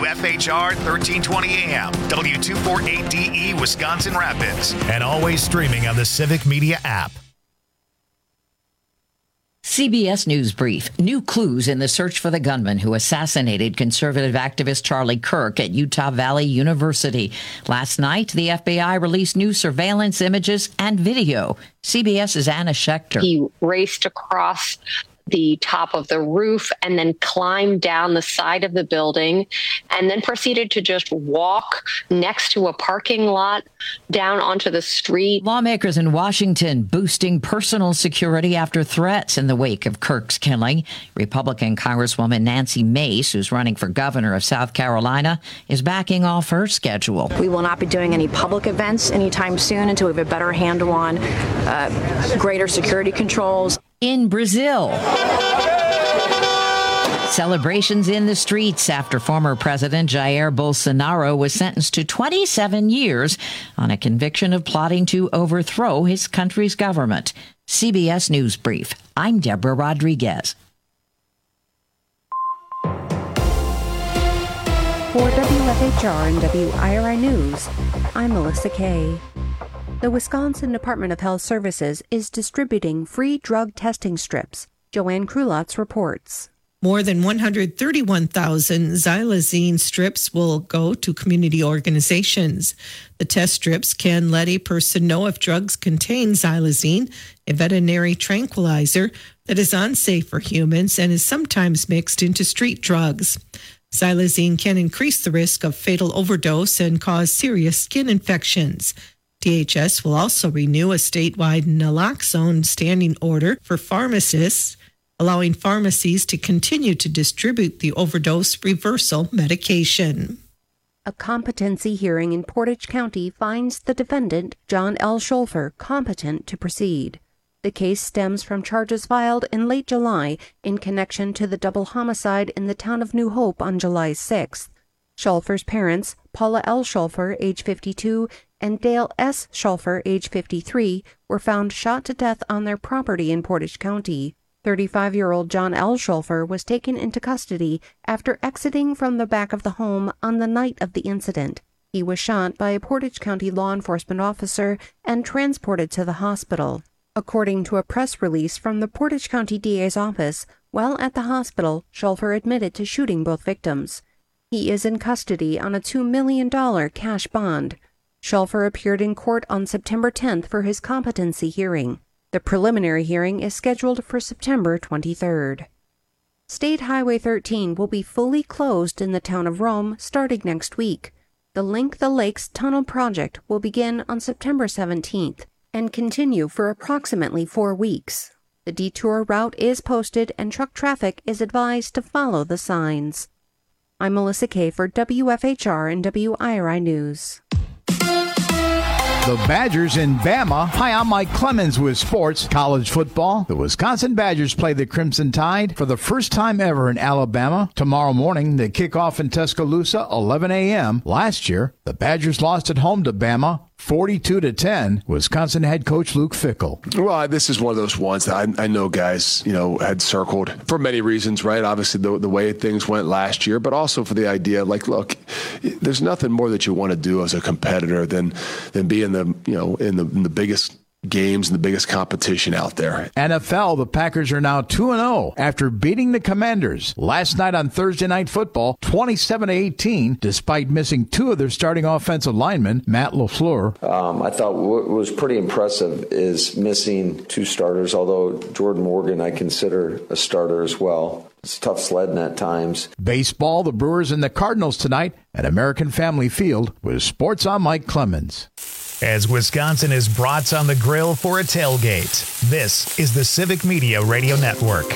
WFHR 1320 AM, W248DE Wisconsin Rapids, and always streaming on the Civic Media app. CBS News Brief. New clues in the search for the gunman who assassinated conservative activist Charlie Kirk at Utah Valley University. Last night, the FBI released new surveillance images and video. CBS's Anna Schechter. He raced across the top of the roof and then climbed down the side of the building and then proceeded to just walk next to a parking lot down onto the street. Lawmakers in Washington boosting personal security after threats in the wake of Kirk's killing. Republican Congresswoman Nancy Mace, who's running for governor of South Carolina, is backing off her schedule. We will not be doing any public events anytime soon until we have a better handle on greater security controls. In Brazil, celebrations in the streets after former President Jair Bolsonaro was sentenced to 27 years on a conviction of plotting to overthrow his country's government. CBS News Brief. I'm Deborah Rodriguez. For WFHR and WIRI News, I'm Melissa Kay. The Wisconsin Department of Health Services is distributing free drug testing strips. Joanne Krulotz reports. More than 131,000 xylazine strips will go to community organizations. The test strips can let a person know if drugs contain xylazine, a veterinary tranquilizer that is unsafe for humans and is sometimes mixed into street drugs. Xylazine can increase the risk of fatal overdose and cause serious skin infections. DHS will also renew a statewide naloxone standing order for pharmacists, allowing pharmacies to continue to distribute the overdose reversal medication. A competency hearing in Portage County finds the defendant, John L. Scholfer, competent to proceed. The case stems from charges filed in late July in connection to the double homicide in the town of New Hope on July 6th. Scholfer's parents, Paula L. Scholfer, age 52, and Dale S. Scholfer, age 53, were found shot to death on their property in Portage County. 35-year-old John L. Scholfer was taken into custody after exiting from the back of the home on the night of the incident. He was shot by a Portage County law enforcement officer and transported to the hospital. According to a press release from the Portage County DA's office, while at the hospital, Scholfer admitted to shooting both victims. He is in custody on a $2 million cash bond. Scholfer appeared in court on September 10th for his competency hearing. The preliminary hearing is scheduled for September 23rd. State Highway 13 will be fully closed in the town of Rome starting next week. The Link the Lakes Tunnel project will begin on September 17th and continue for approximately 4 weeks. The detour route is posted and truck traffic is advised to follow the signs. I'm Melissa Kay for WFHR and WIRI News. The Badgers in Bama. Hi, I'm Mike Clemens with sports. College football. The Wisconsin Badgers play the Crimson Tide for the first time ever in Alabama. Tomorrow morning, they kick off in Tuscaloosa, 11 a.m. Last year, the Badgers lost at home to Bama, 42-10. Wisconsin head coach Luke Fickell. Well, this is one of those ones that I know guys, had circled for many reasons, right? Obviously, the way things went last year, but also for the idea, look, there's nothing more that you want to do as a competitor than be in the biggest games and the biggest competition out there. NFL, the Packers are now 2-0 after beating the Commanders last night on Thursday Night Football, 27-18, despite missing 2 of their starting offensive linemen, Matt LaFleur. I thought what was pretty impressive is missing 2 starters, although Jordan Morgan I consider a starter as well. It's tough sledding at times. Baseball, the Brewers and the Cardinals tonight at American Family Field with Sports on Mike Clemens. As Wisconsin is brats on the grill for a tailgate, this is the Civic Media Radio Network.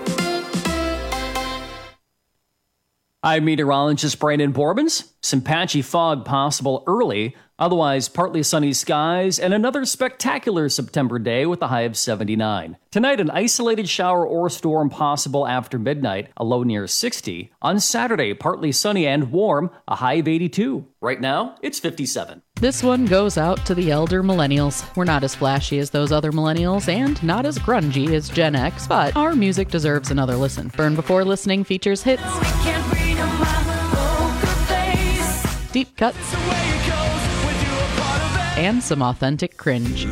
I'm meteorologist Brandon Borbans. Some patchy fog possible early, otherwise partly sunny skies, and another spectacular September day with a high of 79. Tonight, an isolated shower or storm possible after midnight, a low near 60. On Saturday, partly sunny and warm, a high of 82. Right now, it's 57. This one goes out to the elder millennials. We're not as flashy as those other millennials and not as grungy as Gen X, but our music deserves another listen. Burn Before Listening features hits deep cuts, and some authentic cringe.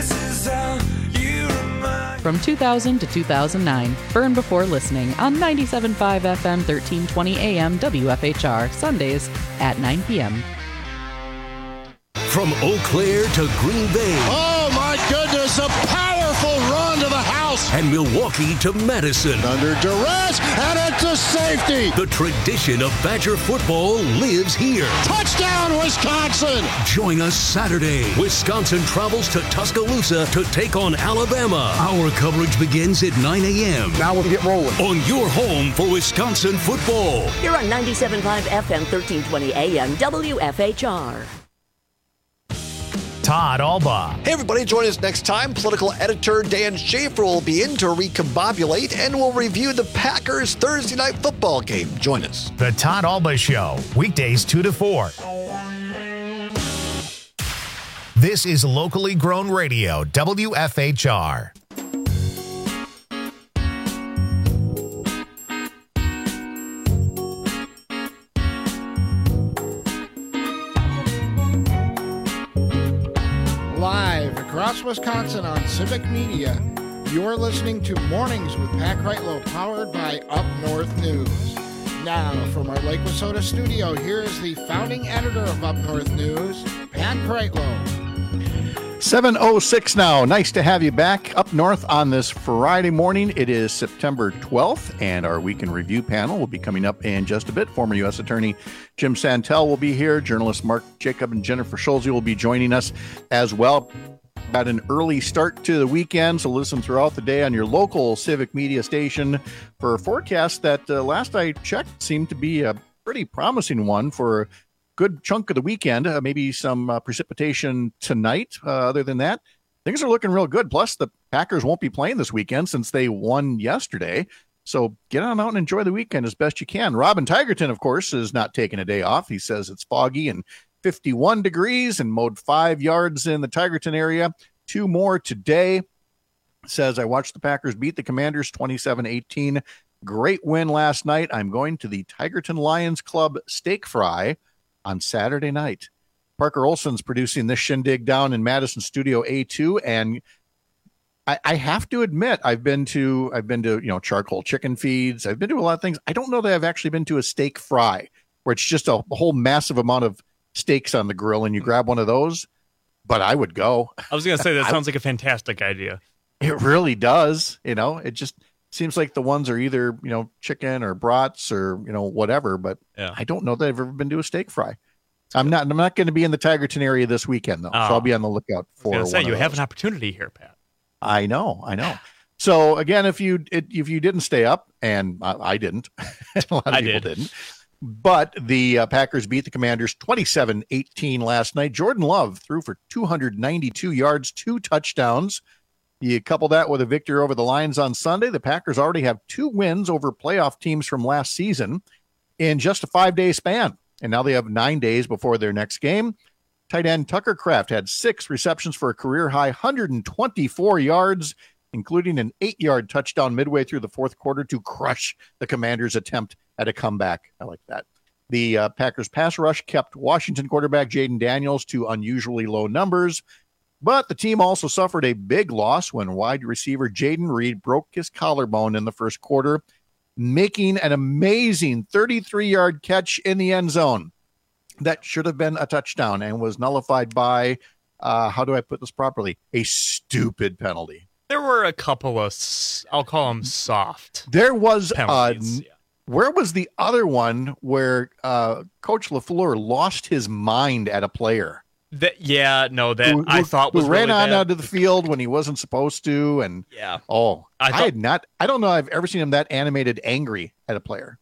From 2000 to 2009, burn before listening on 97.5 FM, 1320 AM, WFHR, Sundays at 9 p.m. From Eau Claire to Green Bay. Oh, my goodness, a powerful run to the house. And Milwaukee to Madison. Under duress, and it's a safety. The tradition of Badger football lives here. Touchdown, Wisconsin. Join us Saturday. Wisconsin travels to Tuscaloosa to take on Alabama. Our coverage begins at 9 a.m. Now we'll get rolling. On your home for Wisconsin football. Here on 97.5 FM, 1320 AM, WFHR. Todd Alba. Hey, everybody, join us next time. Political editor Dan Schaefer will be in to recombobulate, and we'll review the Packers Thursday night football game. Join us. The Todd Alba Show, weekdays 2 to 4. This is locally grown radio, WFHR. Live across Wisconsin on Civic Media, you're listening to Mornings with Pat Kreitlow, powered by Up North News. Now, from our Lake Wissota studio, here is the founding editor of Up North News, Pat Kreitlow. 7:06 now. Nice to have you back up north on this Friday morning. It is September 12th, and our Week in Review panel will be coming up in just a bit. Former U.S. Attorney Jim Santel will be here. Journalists Mark Jacob and Jennifer Schulze will be joining us as well. Got an early start to the weekend, so listen throughout the day on your local Civic Media station for a forecast that last I checked seemed to be a pretty promising one for a good chunk of the weekend. Maybe some precipitation tonight. Other than that, things are looking real good. Plus, the Packers won't be playing this weekend since they won yesterday. So get on out and enjoy the weekend as best you can. Robin Tigerton, of course, is not taking a day off. He says it's foggy and 51 degrees and mowed 5 yards in the Tigerton area. 2 more today. Says, I watched the Packers beat the Commanders 27-18. Great win last night. I'm going to the Tigerton Lions Club steak fry on Saturday night. Parker Olson's producing this shindig down in Madison Studio A2, and I have to admit, I've been to charcoal chicken feeds. I've been to a lot of things. I don't know that I've actually been to a steak fry where it's just a whole massive amount of steaks on the grill and you grab one of those. But I would go. I was going to say that sounds like a fantastic idea. It really does. It just seems like the ones are either, chicken or brats or, whatever, but I don't know that I've ever been to a steak fry. I'm not going to be in the Tigerton area this weekend though. So I'll be on the lookout for one. You have an opportunity here, Pat. I know. So again, if you didn't stay up, and I didn't, a lot of people didn't, but the Packers beat the Commanders 27-18 last night. Jordan Love threw for 292 yards, 2 touchdowns. You couple that with a victory over the Lions on Sunday, the Packers already have 2 wins over playoff teams from last season in just a 5-day span. And now they have 9 days before their next game. Tight end Tucker Kraft had 6 receptions for a career-high 124 yards, including an 8-yard touchdown midway through the fourth quarter to crush the Commanders' attempt at a comeback. I like that. The Packers pass rush kept Washington quarterback Jaden Daniels to unusually low numbers, but the team also suffered a big loss when wide receiver Jaden Reed broke his collarbone in the first quarter, making an amazing 33-yard catch in the end zone. That should have been a touchdown and was nullified by, how do I put this properly, a stupid penalty. There were a couple of, I'll call them soft. There was, penalties. Where was the other one where Coach LaFleur lost his mind at a player? I thought was ran really on bad. out of the field when he wasn't supposed to, and I don't know I've ever seen him that animated angry at a player.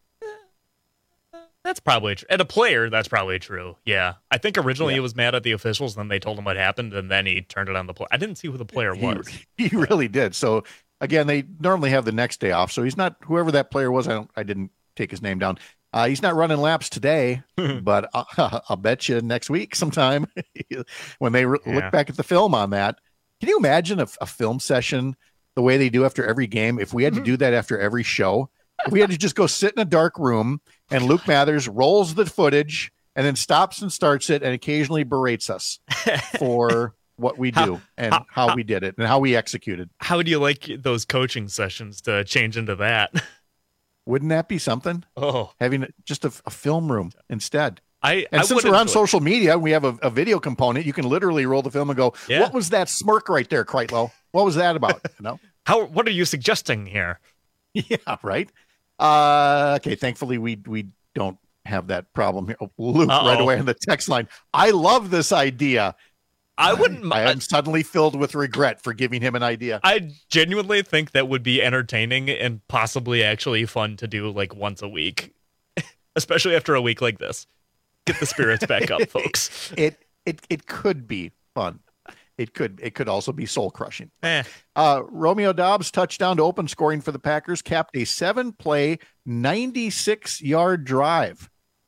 That's probably true. At a player, that's probably true. Yeah. I think originally he was mad at the officials, then they told him what happened, and then he turned it on the player. I didn't see who the player was. He really did. So, again, they normally have the next day off. So he's not, whoever that player was, I didn't take his name down. He's not running laps today, but I'll bet you next week sometime when they look back at the film on that. Can you imagine a film session the way they do after every game? If we had to do that after every show, if we had to just go sit in a dark room and Luke Mathers rolls the footage and then stops and starts it and occasionally berates us for what we do and how we did it and how we executed. How would you like those coaching sessions to change into that? Wouldn't that be something? Oh, having just a film room instead. And since we're on social media, we have a video component. You can literally roll the film and go, "What was that smirk right there, Kreitlow? What was that about?" What are you suggesting here? Yeah, right. Okay, thankfully we don't have that problem here. Luke, right away on the text line. I love this idea. I wouldn't. I am suddenly filled with regret for giving him an idea. I genuinely think that would be entertaining and possibly actually fun to do like once a week, especially after a week like this. Get the spirits back up, folks. It could be fun. It could also be soul crushing. Romeo Doubs touchdown to open scoring for the Packers, capped a 7-play, 96-yard drive.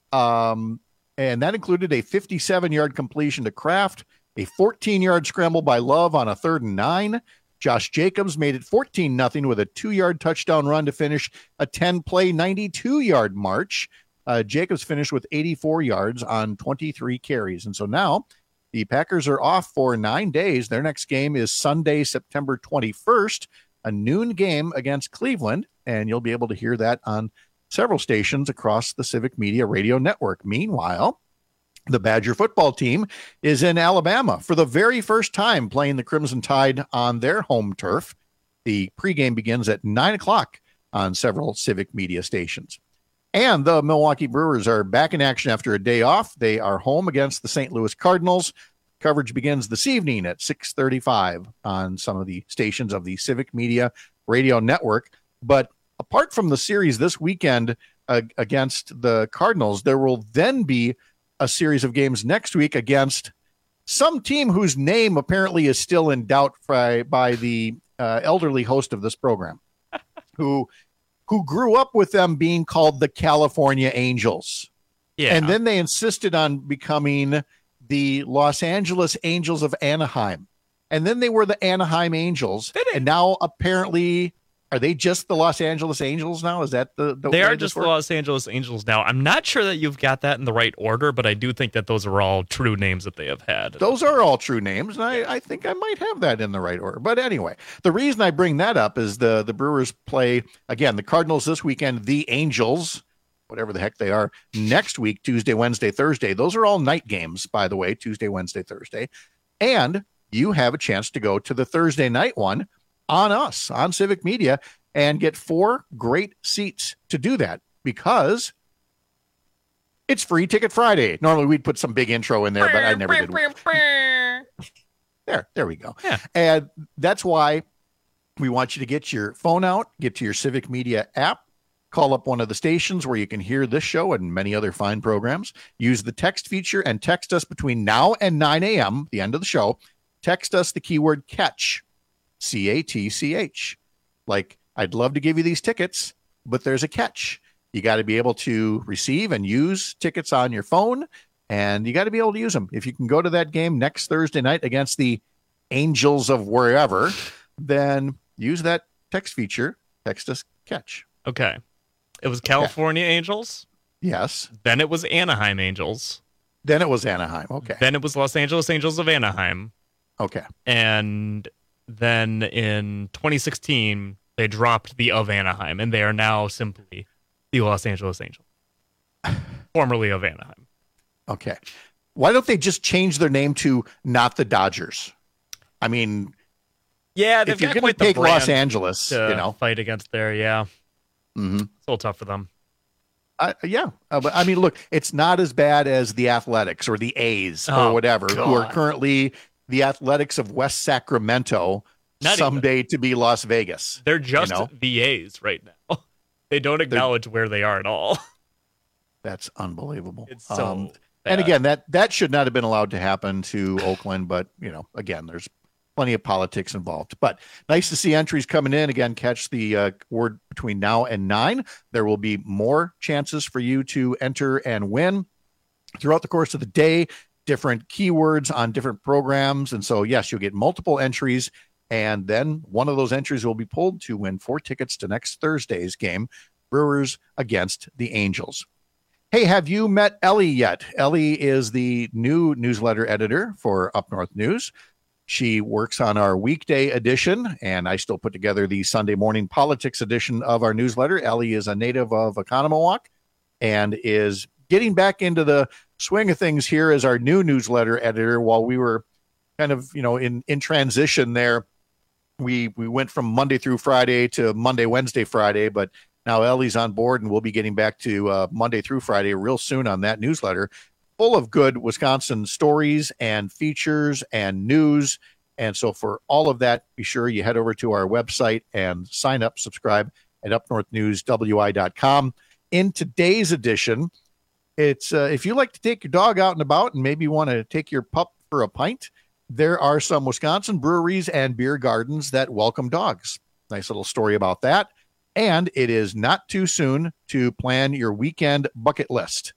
And that included a 57-yard completion to Kraft, a 14-yard scramble by Love on a 3rd and 9. Josh Jacobs made it 14-0 with a 2-yard touchdown run to finish a 10-play, 92-yard march. Jacobs finished with 84 yards on 23 carries. And so now the Packers are off for 9 days. Their next game is Sunday, September 21st, a noon game against Cleveland. And you'll be able to hear that on several stations across the Civic Media Radio Network. Meanwhile, the Badger football team is in Alabama for the very first time playing the Crimson Tide on their home turf. The pregame begins at 9 o'clock on several Civic Media stations. And the Milwaukee Brewers are back in action after a day off. They are home against the St. Louis Cardinals. Coverage begins this evening at 6:35 on some of the stations of the Civic Media Radio Network. But apart from the series this weekend against the Cardinals, there will then be a series of games next week against some team whose name apparently is still in doubt by the elderly host of this program, who grew up with them being called the California Angels. Yeah. And then they insisted on becoming the Los Angeles Angels of Anaheim. And then they were the Anaheim Angels. And now apparently, are they just the Los Angeles Angels now? Is that the They are just the Los Angeles Angels now. I'm not sure that you've got that in the right order, but I do think that those are all true names that they have had. Those are all true names, and I think I might have that in the right order. But anyway, the reason I bring that up is the Brewers play, again, the Cardinals this weekend, the Angels, whatever the heck they are, next week, Tuesday, Wednesday, Thursday. Those are all night games, by the way, Tuesday, Wednesday, Thursday. And you have a chance to go to the Thursday night one on us, on Civic Media, and get 4 great seats to do that because it's Free Ticket Friday. Normally we'd put some big intro in there, but I never did. There we go. Yeah. And that's why we want you to get your phone out, get to your Civic Media app, call up one of the stations where you can hear this show and many other fine programs. Use the text feature and text us between now and 9 a.m., the end of the show. Text us the keyword CATCH. CATCH. Like, I'd love to give you these tickets, but there's a catch. You got to be able to receive and use tickets on your phone, and you got to be able to use them. If you can go to that game next Thursday night against the Angels of wherever, then use that text feature. Text us catch. Okay. It was California Angels? Yes. Then it was Anaheim Angels. Then it was Anaheim. Okay. Then it was Los Angeles Angels of Anaheim. Okay. And then in 2016, they dropped the of Anaheim, and they are now simply the Los Angeles Angels, formerly of Anaheim. Okay. Why don't they just change their name to not the Dodgers? I mean, yeah, they've if you're got going quite to take the brand Los Angeles, to fight against there, yeah. Mm-hmm. It's a little tough for them. Yeah. But I mean, look, it's not as bad as the Athletics or the A's or whatever, who are currently the Athletics of West Sacramento, someday to be Las Vegas. They're just the A's right now. They don't acknowledge where they are at all. That's unbelievable. It's so and again, that should not have been allowed to happen to Oakland, but again, there's plenty of politics involved. But nice to see entries coming in. Again, catch the word between now and 9. There will be more chances for you to enter and win throughout the course of the day, different keywords on different programs. And so, yes, you'll get multiple entries. And then one of those entries will be pulled to win 4 tickets to next Thursday's game, Brewers against the Angels. Hey, have you met Ellie yet? Ellie is the new newsletter editor for Up North News. She works on our weekday edition, and I still put together the Sunday morning politics edition of our newsletter. Ellie is a native of Oconomowoc and is getting back into the swing of things here as our new newsletter editor. While we were kind of, in transition there, we went from Monday through Friday to Monday, Wednesday, Friday, but now Ellie's on board, and we'll be getting back to Monday through Friday real soon on that newsletter, full of good Wisconsin stories and features and news. And so for all of that, be sure you head over to our website and sign up, subscribe at upnorthnewswi.com. In today's edition, it's if you like to take your dog out and about and maybe want to take your pup for a pint, there are some Wisconsin breweries and beer gardens that welcome dogs. Nice little story about that. And it is not too soon to plan your weekend bucket list.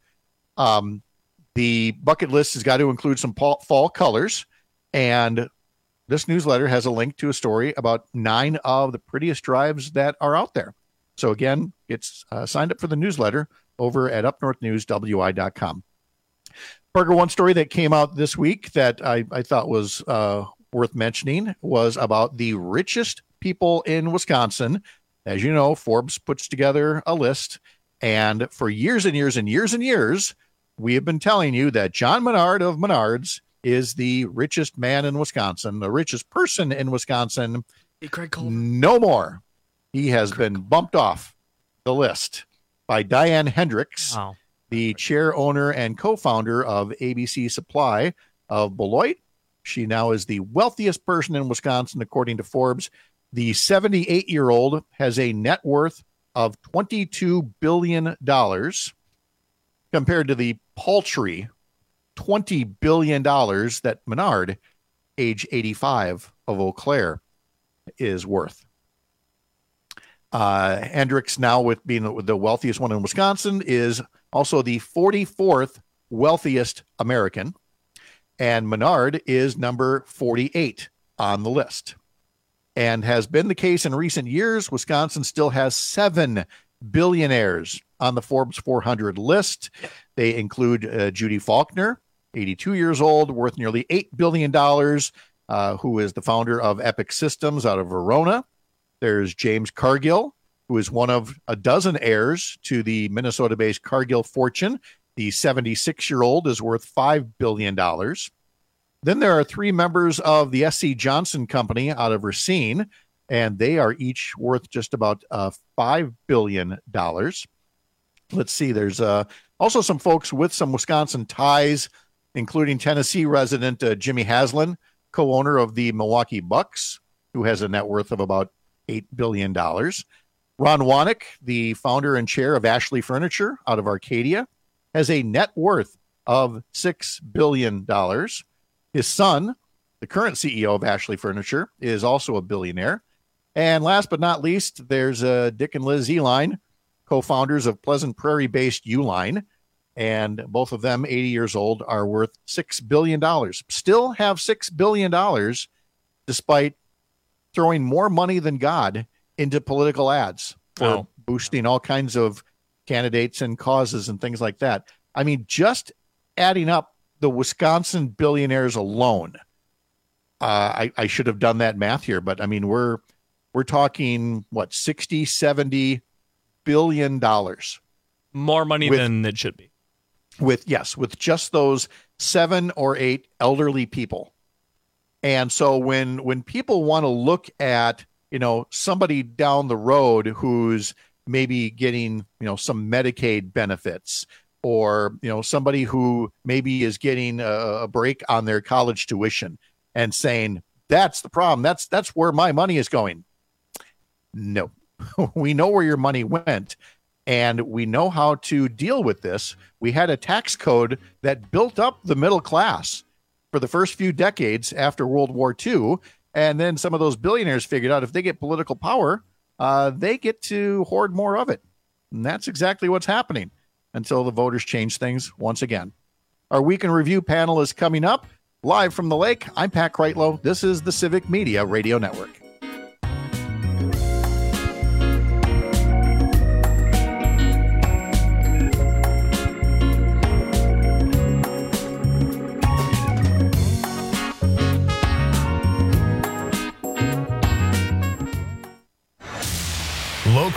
The bucket list has got to include some fall colors. And this newsletter has a link to a story about 9 of the prettiest drives that are out there. So again, it's signed up for the newsletter over at upnorthnewswi.com. Parker, one story that came out this week that I thought was worth mentioning was about the richest people in Wisconsin. As you know, Forbes puts together a list, and for years and years and years and years, we have been telling you that John Menard of Menards is the richest man in Wisconsin, the richest person in Wisconsin. Hey, Craig Culver. No more. He has been bumped off the list by Diane Hendricks, the chair, owner, and co-founder of ABC Supply of Beloit. She now is the wealthiest person in Wisconsin, according to Forbes. The 78-year-old has a net worth of $22 billion compared to the paltry $20 billion that Menard, age 85, of Eau Claire, is worth. Hendricks, now with being the wealthiest one in Wisconsin, is also the 44th wealthiest American, and Menard is number 48 on the list. And has been the case in recent years, Wisconsin still has 7 billionaires on the Forbes 400 list. They include Judy Faulkner, 82 years old, worth nearly $8 billion, who is the founder of Epic Systems out of Verona. There's James Cargill, who is one of a dozen heirs to the Minnesota-based Cargill fortune. The 76-year-old is worth $5 billion. Then there are 3 members of the S.C. Johnson Company out of Racine, and they are each worth just about $5 billion. Let's see, there's also some folks with some Wisconsin ties, including Tennessee resident Jimmy Haslam, co-owner of the Milwaukee Bucks, who has a net worth of about $8 billion. Ron Wanek, the founder and chair of Ashley Furniture out of Arcadia, has a net worth of $6 billion. His son, the current CEO of Ashley Furniture, is also a billionaire. And last but not least, there's Dick and Liz Uihlein, co-founders of Pleasant Prairie-based Uline. And both of them, 80 years old, are worth $6 billion. Still have $6 billion, despite throwing more money than God into political ads for boosting all kinds of candidates and causes and things like that. I mean, just adding up the Wisconsin billionaires alone, I should have done that math here, but I mean, we're talking, what, 60, 70 billion dollars. More money than it should be. With just those 7 or 8 elderly people. And so when people want to look at, somebody down the road who's maybe getting, some Medicaid benefits, or, somebody who maybe is getting a break on their college tuition and saying, that's the problem. That's where my money is going. No, we know where your money went, and we know how to deal with this. We had a tax code that built up the middle class for the first few decades after World War II. And then some of those billionaires figured out if they get political power, they get to hoard more of it. And that's exactly what's happening until the voters change things once again. Our Week in Review panel is coming up. Live from the lake, I'm Pat Kreitlow. This is the Civic Media Radio Network.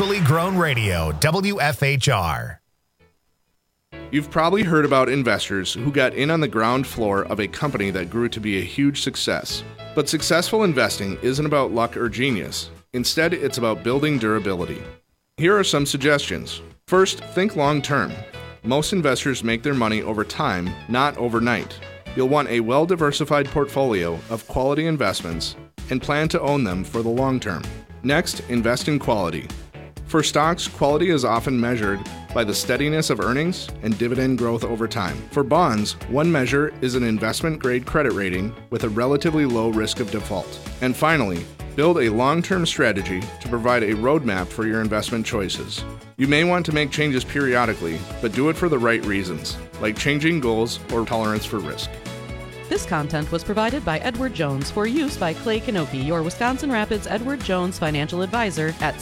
Locally grown radio, WFHR. You've probably heard about investors who got in on the ground floor of a company that grew to be a huge success. But successful investing isn't about luck or genius. Instead, it's about building durability. Here are some suggestions. First, think long term. Most investors make their money over time, not overnight. You'll want a well-diversified portfolio of quality investments and plan to own them for the long term. Next, invest in quality. For stocks, quality is often measured by the steadiness of earnings and dividend growth over time. For bonds, one measure is an investment-grade credit rating with a relatively low risk of default. And finally, build a long-term strategy to provide a roadmap for your investment choices. You may want to make changes periodically, but do it for the right reasons, like changing goals or tolerance for risk. This content was provided by Edward Jones for use by Clay Kanoki, your Wisconsin Rapids Edward Jones financial advisor at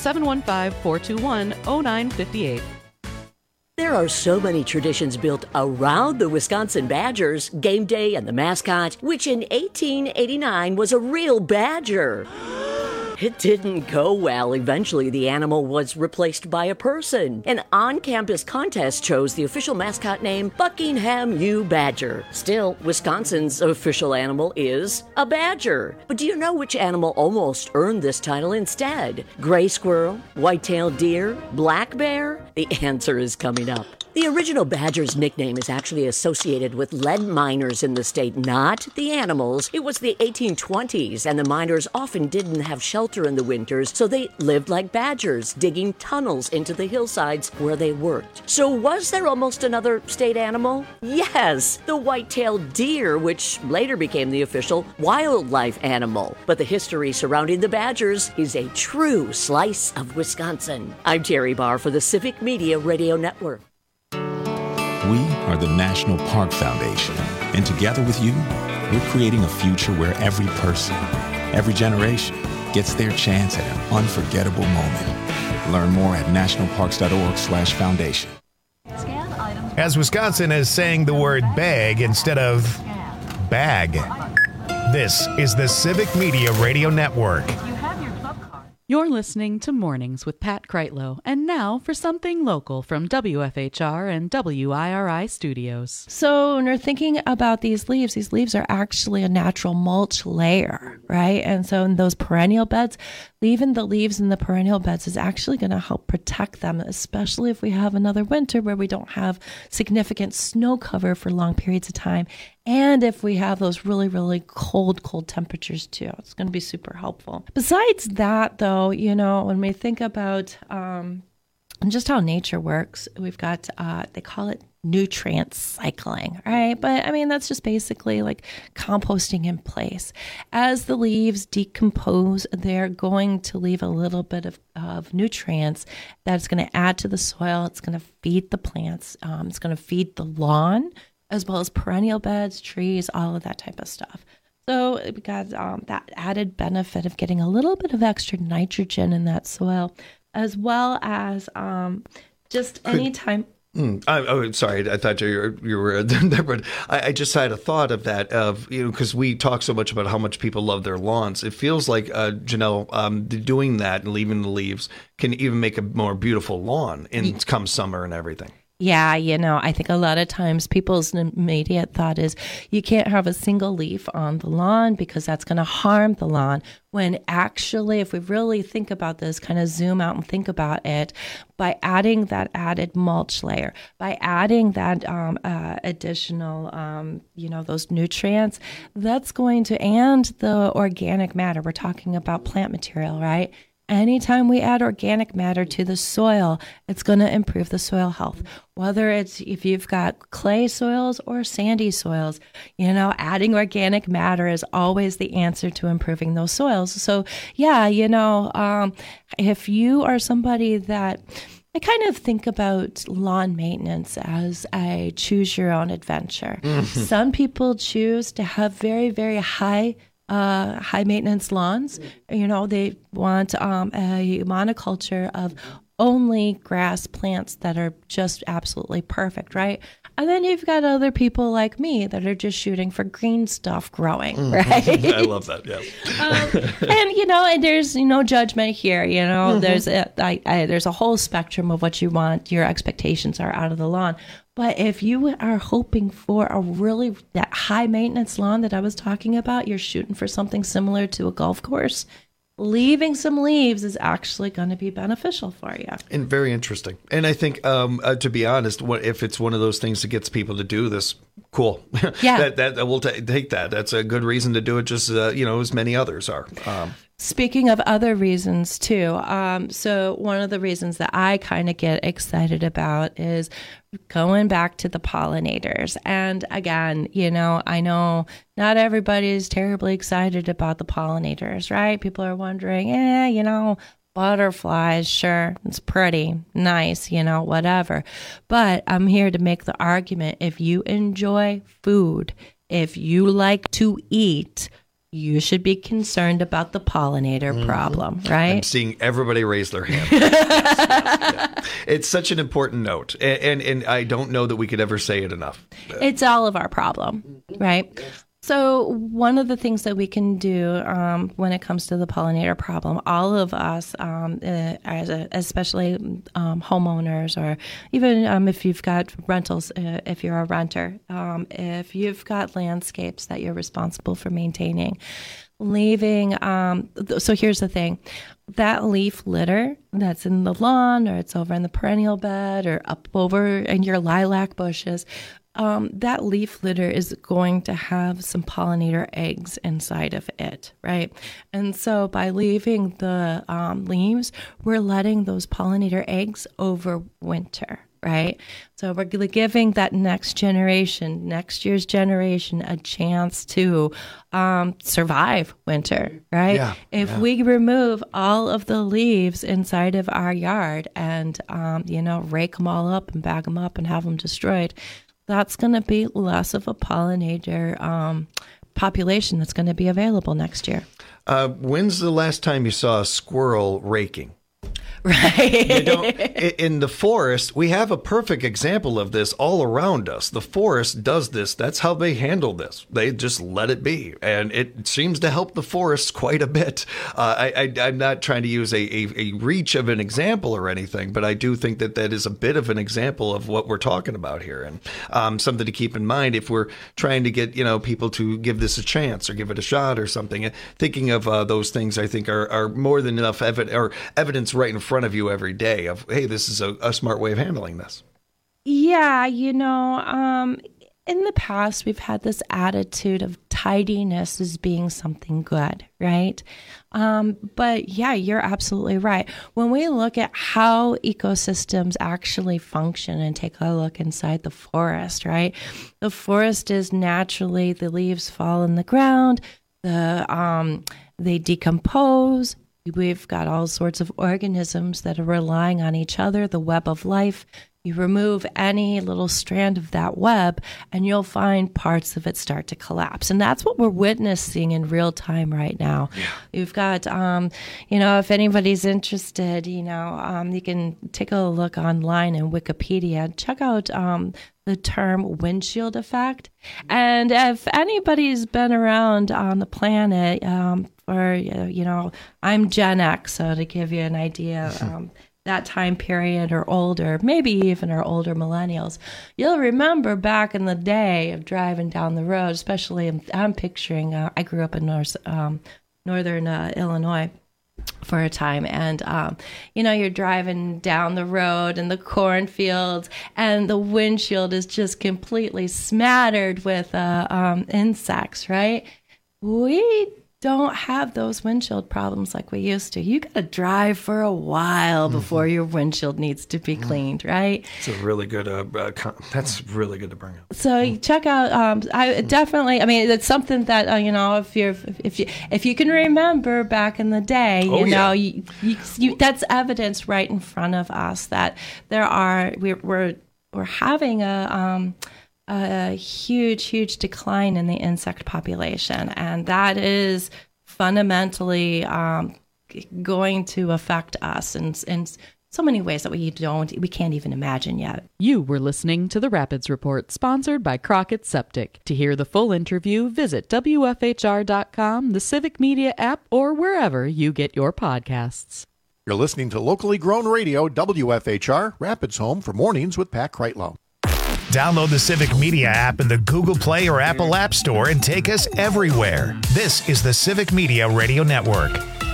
715-421-0958. There are so many traditions built around the Wisconsin Badgers, game day and the mascot, which in 1889 was a real badger. It didn't go well. Eventually, the animal was replaced by a person. An on-campus contest chose the official mascot name Buckingham U. Badger. Still, Wisconsin's official animal is a badger. But do you know which animal almost earned this title instead? Gray squirrel, white-tailed deer, black bear? The answer is coming up. The original badger's nickname is actually associated with lead miners in the state, not the animals. It was the 1820s, and the miners often didn't have shelter in the winters, so they lived like badgers, digging tunnels into the hillsides where they worked. So was there almost another state animal? Yes, the white-tailed deer, which later became the official wildlife animal. But the history surrounding the Badgers is a true slice of Wisconsin. I'm Terry Barr for the Civic Media Radio Network. We are the National Park Foundation, and together with you, we're creating a future where every person, every generation, gets their chance at an unforgettable moment. Learn more at nationalparks.org/foundation. As Wisconsin is saying the word bag instead of bag. This is the Civic Media Radio Network. You're listening to Mornings with Pat Kreitlow. And now for something local from WFHR and WIRI studios. So when we're thinking about these leaves are actually a natural mulch layer, right? And so in those perennial beds, leaving the leaves in the perennial beds is actually going to help protect them, especially if we have another winter where we don't have significant snow cover for long periods of time. And if we have those really, really cold temperatures too, it's going to be super helpful. Besides that, though, you know, when we think about just how nature works, we've got, they call it nutrient cycling, right? But I mean, that's just basically like composting in place. As the leaves decompose, they're going to leave a little bit of nutrients that's going to add to the soil. It's going to feed the plants. It's going to feed the lawn, as well as perennial beds, trees, all of that type of stuff. So we got that added benefit of getting a little bit of extra nitrogen in that soil, as well as just anytime. I'm sorry. I thought you were there, but I just had a thought of that, because we talk so much about how much people love their lawns. It feels like, Janelle, doing that and leaving the leaves can even make a more beautiful lawn come summer and everything. Yeah, you know, I think a lot of times people's immediate thought is you can't have a single leaf on the lawn because that's going to harm the lawn. When actually, if we really think about this, kind of zoom out and think about it, by adding that added mulch layer, by adding that additional, those nutrients, that's going to, and the organic matter, we're talking about plant material, right? Anytime we add organic matter to the soil, it's going to improve the soil health. Whether it's if you've got clay soils or sandy soils, you know, adding organic matter is always the answer to improving those soils. So, yeah, if you are somebody that, I kind of think about lawn maintenance as a choose your own adventure. Mm-hmm. Some people choose to have very, very high maintenance lawns. You know, they want a monoculture of only grass plants that are just absolutely perfect, right? And then you've got other people like me that are just shooting for green stuff growing, right? I love that, yeah. And there's no judgment here. There's a whole spectrum of what you want, your expectations are out of the lawn. But if you are hoping for that high maintenance lawn that I was talking about, you're shooting for something similar to a golf course, leaving some leaves is actually going to be beneficial for you. And very interesting. And I think, to be honest, if it's one of those things that gets people to do this, cool. Yeah. that we'll take that. That's a good reason to do it, just, as many others are. Speaking of other reasons, too, so one of the reasons that I kind of get excited about is going back to the pollinators. And again, I know not everybody is terribly excited about the pollinators, right? People are wondering, butterflies, sure, it's pretty, nice, whatever. But I'm here to make the argument, if you enjoy food, if you like to eat, you should be concerned about the pollinator problem, right? I'm seeing everybody raise their hand. Yes. It's such an important note. And I don't know that we could ever say it enough. It's all of our problem, right? So one of the things that we can do when it comes to the pollinator problem, all of us, especially homeowners, or even if you've got rentals, if you're a renter, if you've got landscapes that you're responsible for maintaining, leaving. So here's the thing. That leaf litter that's in the lawn, or it's over in the perennial bed, or up over in your lilac bushes, that leaf litter is going to have some pollinator eggs inside of it, right? And so by leaving the leaves, we're letting those pollinator eggs overwinter, right? So we're giving that next year's generation, a chance to survive winter, right? If we remove all of the leaves inside of our yard and, rake them all up and bag them up and have them destroyed, that's going to be less of a pollinator population that's going to be available next year. When's the last time you saw a squirrel raking? Right. In the forest, we have a perfect example of this all around us. The forest does this. That's how they handle this. They just let it be. And it seems to help the forests quite a bit. I'm not trying to use a reach of an example or anything, but I do think that is a bit of an example of what we're talking about here. And something to keep in mind if we're trying to get people to give this a chance or give it a shot or something. Thinking of those things, I think, are more than enough evidence right in front of you every day of, hey, this is a smart way of handling this. Yeah, in the past, we've had this attitude of tidiness as being something good, right? But yeah, you're absolutely right. When we look at how ecosystems actually function and take a look inside the forest, right? The forest is naturally, the leaves fall in the ground, they decompose. We've got all sorts of organisms that are relying on each other, the web of life. You remove any little strand of that web, and you'll find parts of it start to collapse. And that's what we're witnessing in real time right now. Yeah. You've got, if anybody's interested, you can take a look online in Wikipedia. Check out the term windshield effect. And if anybody's been around on the planet, I'm Gen X, so to give you an idea, that time period or older, maybe even our older millennials, you'll remember back in the day of driving down the road, especially I'm picturing, I grew up in northern Illinois for a time, and you're driving down the road in the cornfields, and the windshield is just completely smattered with insects, right? We don't have those windshield problems like we used to. You got to drive for a while before your windshield needs to be cleaned, right? It's a really good. That's really good to bring up. So you check out. It's something that if you can remember back in the day, that's evidence right in front of us that we're having a huge decline in the insect population, and that is fundamentally going to affect us in so many ways that we can't even imagine yet. You were listening to the Rapids Report, sponsored by Crockett Septic. To hear the full interview, visit WFHR.com, the Civic Media app, or wherever you get your podcasts. You're listening to locally grown radio, WFHR, Rapids Home for Mornings with Pat Kreitlow. Download the Civic Media app in the Google Play or Apple App Store and take us everywhere. This is the Civic Media Radio Network.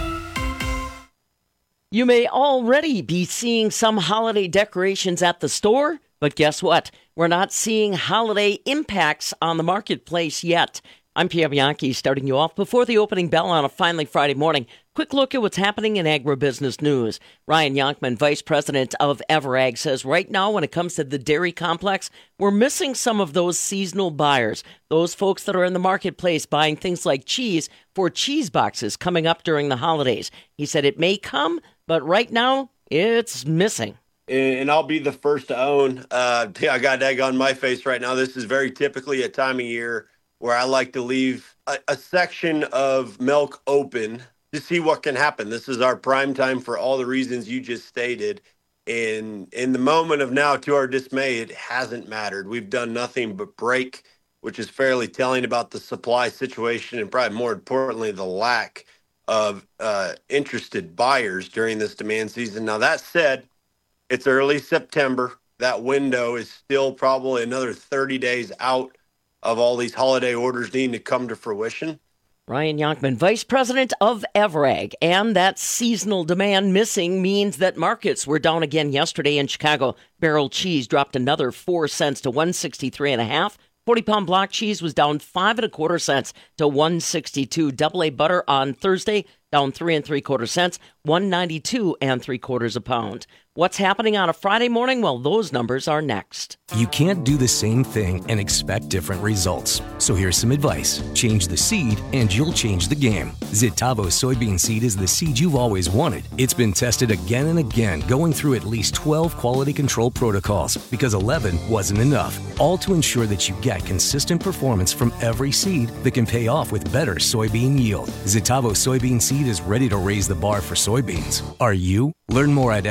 You may already be seeing some holiday decorations at the store, but guess what? We're not seeing holiday impacts on the marketplace yet. I'm Pia Bianchi, starting you off before the opening bell on a finally Friday morning. Quick look at what's happening in agribusiness news. Ryan Yonkman, Vice President of Everag, says right now when it comes to the dairy complex, we're missing some of those seasonal buyers, those folks that are in the marketplace buying things like cheese for cheese boxes coming up during the holidays. He said it may come, but right now it's missing. And I'll be the first to own. I got egg on my face right now. This is very typically a time of year where I like to leave a section of milk open to see what can happen. This is our prime time for all the reasons you just stated. And in the moment of now, to our dismay, it hasn't mattered. We've done nothing but break, which is fairly telling about the supply situation and probably more importantly, the lack of interested buyers during this demand season. Now, that said, it's early September. That window is still probably another 30 days out of all these holiday orders needing to come to fruition. Ryan Yonkman, Vice President of Everag, and that seasonal demand missing means that markets were down again yesterday in Chicago. Barrel cheese dropped another 4 cents to 163.5. 40-pound block cheese was down 5 1/4 cents to 162. Double A butter on Thursday down 3 3/4 cents, 192 3/4 a pound. What's happening on a Friday morning? Well, those numbers are next. You can't do the same thing and expect different results. So here's some advice. Change the seed and you'll change the game. Zitavo soybean seed is the seed you've always wanted. It's been tested again and again, going through at least 12 quality control protocols because 11 wasn't enough. All to ensure that you get consistent performance from every seed that can pay off with better soybean yield. Zitavo soybean seed is ready to raise the bar for soybeans. Are you? Learn more at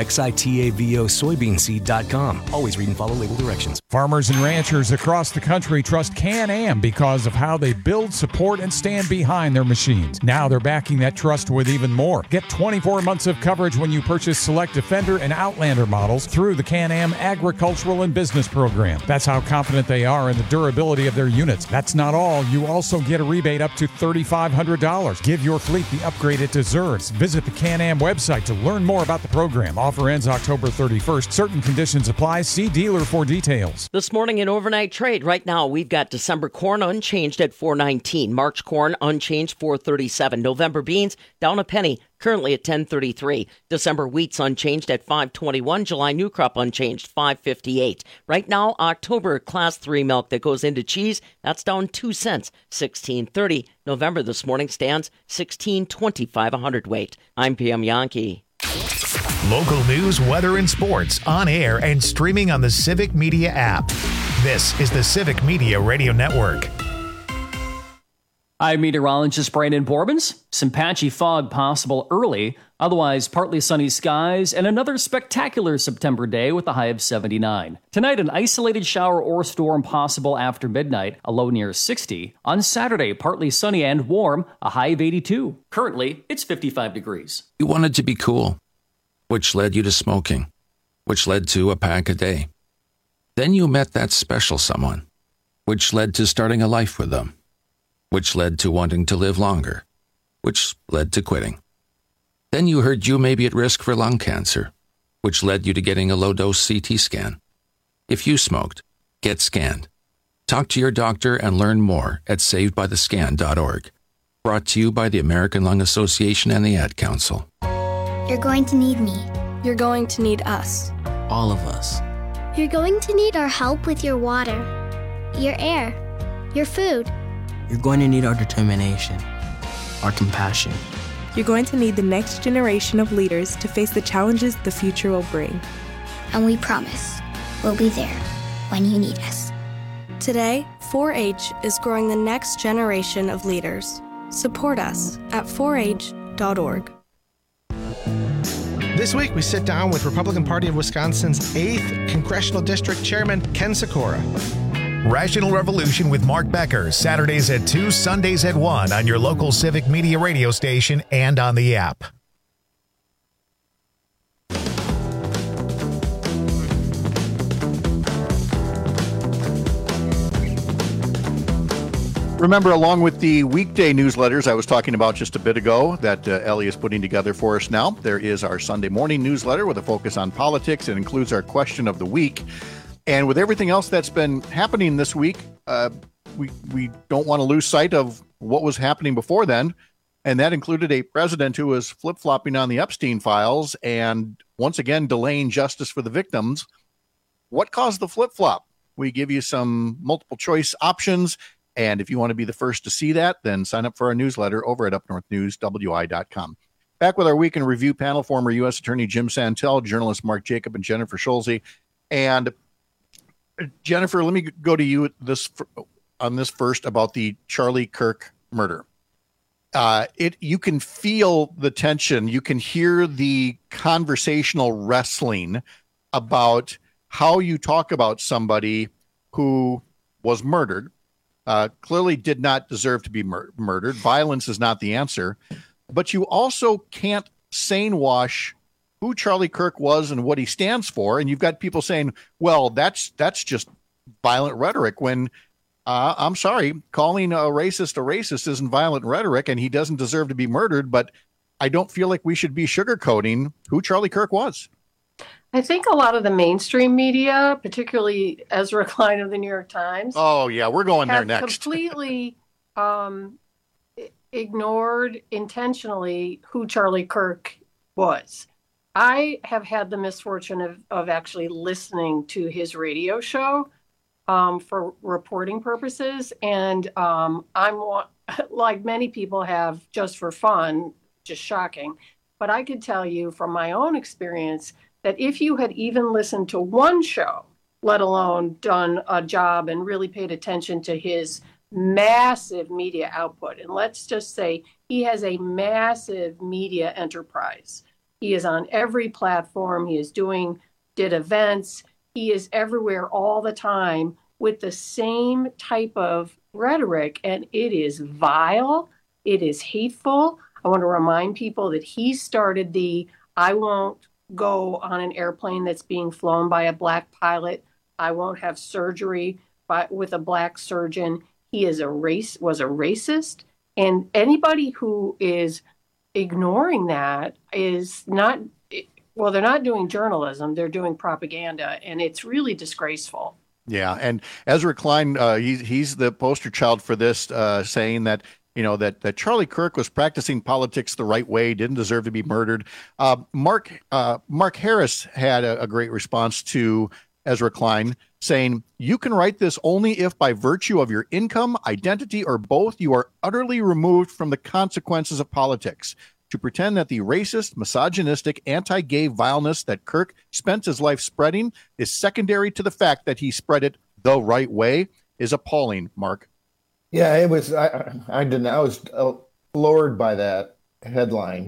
xitavosoybeanseed.com. Always read and follow label directions. Farmers and ranchers across the country trust Can-Am because of how they build, support, and stand behind their machines. Now they're backing that trust with even more. Get 24 months of coverage when you purchase select Defender and Outlander models through the Can-Am Agricultural and Business Program. That's how confident they are in the durability of their units. That's not all. You also get a rebate up to $3,500. Give your fleet the upgrade it deserves. Visit the Can-Am website to learn more about the program. Offer ends October 31st. Certain conditions apply. See dealer for details. This morning in overnight trade, right now we've got December corn unchanged at $4.19. March corn unchanged $4.37. November beans down a penny, currently at $10.33. December wheat's unchanged at $5.21. July new crop unchanged $5.58. Right now, October class 3 milk that goes into cheese, that's down 2 cents, $16.30. November this morning stands $16.25 a hundredweight. I'm PM Yankee. Local news, weather, and sports on air and streaming on the Civic Media app. This is the Civic Media Radio Network. I'm meteorologist Brandon Borbens. Some patchy fog possible early, otherwise partly sunny skies, and another spectacular September day with a high of 79. Tonight, an isolated shower or storm possible after midnight, a low near 60. On Saturday, partly sunny and warm, a high of 82. Currently, it's 55 degrees. You wanted to be cool, which led you to smoking, which led to a pack a day. Then you met that special someone, which led to starting a life with them, which led to wanting to live longer, which led to quitting. Then you heard you may be at risk for lung cancer, which led you to getting a low-dose CT scan. If you smoked, get scanned. Talk to your doctor and learn more at savedbythescan.org. Brought to you by the American Lung Association and the Ad Council. You're going to need me. You're going to need us. All of us. You're going to need our help with your water, your air, your food. You're going to need our determination, our compassion. You're going to need the next generation of leaders to face the challenges the future will bring. And we promise we'll be there when you need us. Today, 4-H is growing the next generation of leaders. Support us at 4h.org. This week, we sit down with Republican Party of Wisconsin's 8th Congressional District Chairman, Ken Sikora. Rational Revolution with Mark Becker, Saturdays at 2, Sundays at 1 on your local Civic Media radio station and on the app. Remember, along with the weekday newsletters I was talking about just a bit ago that Ellie is putting together for us now, there is our Sunday morning newsletter with a focus on politics. It includes our question of the week. And with everything else that's been happening this week, we don't want to lose sight of what was happening before then. And that included a president who was flip-flopping on the Epstein files and once again delaying justice for the victims. What caused the flip-flop? We give you some multiple choice options. And if you want to be the first to see that, then sign up for our newsletter over at upnorthnewswi.com. Back with our week in review panel, former U.S. Attorney Jim Santel, journalist Mark Jacob, and Jennifer Schulze. And Jennifer, let me go to you on this first about the Charlie Kirk murder. You can feel the tension. You can hear the conversational wrestling about how you talk about somebody who was murdered. Clearly did not deserve to be murdered. Violence is not the answer. But you also can't sane wash who Charlie Kirk was and what he stands for. And you've got people saying, well, that's just violent rhetoric when, I'm sorry, calling a racist isn't violent rhetoric, and he doesn't deserve to be murdered. But I don't feel like we should be sugarcoating who Charlie Kirk was. I think a lot of the mainstream media, particularly Ezra Klein of the New York Times. Oh, yeah, we're going there next. Completely ignored intentionally who Charlie Kirk was. I have had the misfortune of actually listening to his radio show for reporting purposes. And I'm like many people have just for fun, just shocking. But I could tell you from my own experience that if you had even listened to one show, let alone done a job and really paid attention to his massive media output, and let's just say he has a massive media enterprise. He is on every platform. He is did events. He is everywhere all the time with the same type of rhetoric, and it is vile. It is hateful. I want to remind people that he started the I won't go on an airplane that's being flown by a black pilot. I won't have surgery with a black surgeon. He was a racist. And anybody who is ignoring that is not, well, they're not doing journalism. They're doing propaganda. And it's really disgraceful. Yeah. And Ezra Klein, he's the poster child for this, saying that that Charlie Kirk was practicing politics the right way, didn't deserve to be murdered. Mark Harris had a great response to Ezra Klein, saying, you can write this only if by virtue of your income, identity, or both, you are utterly removed from the consequences of politics. To pretend that the racist, misogynistic, anti-gay vileness that Kirk spent his life spreading is secondary to the fact that he spread it the right way is appalling, Mark. Yeah, it was. I was floored by that headline,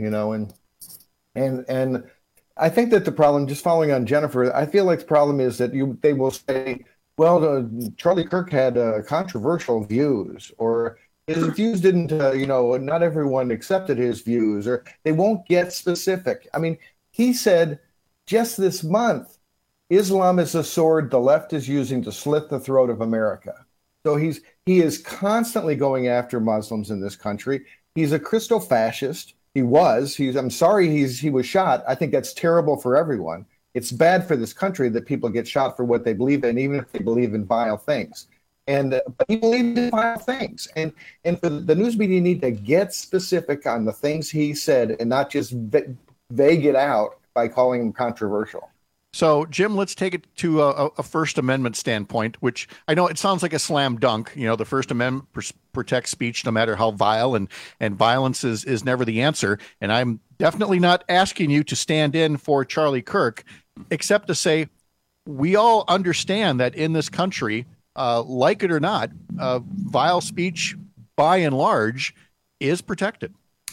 and I think that the problem, just following on Jennifer, I feel like the problem is that they will say, well, Charlie Kirk had controversial views, or his views didn't, not everyone accepted his views, or they won't get specific. I mean, he said just this month, Islam is a sword the left is using to slit the throat of America. So he is constantly going after Muslims in this country. He's a crystal fascist. I'm sorry he was shot. I think that's terrible for everyone. It's bad for this country that people get shot for what they believe in, even if they believe in vile things. But he believed in vile things. And for the news media need to get specific on the things he said and not just vague it out by calling him controversial. So, Jim, let's take it to a First Amendment standpoint, which I know it sounds like a slam dunk. The First Amendment protects speech no matter how vile, and violence is never the answer. And I'm definitely not asking you to stand in for Charlie Kirk, except to say we all understand that in this country, like it or not, vile speech, by and large, is protected.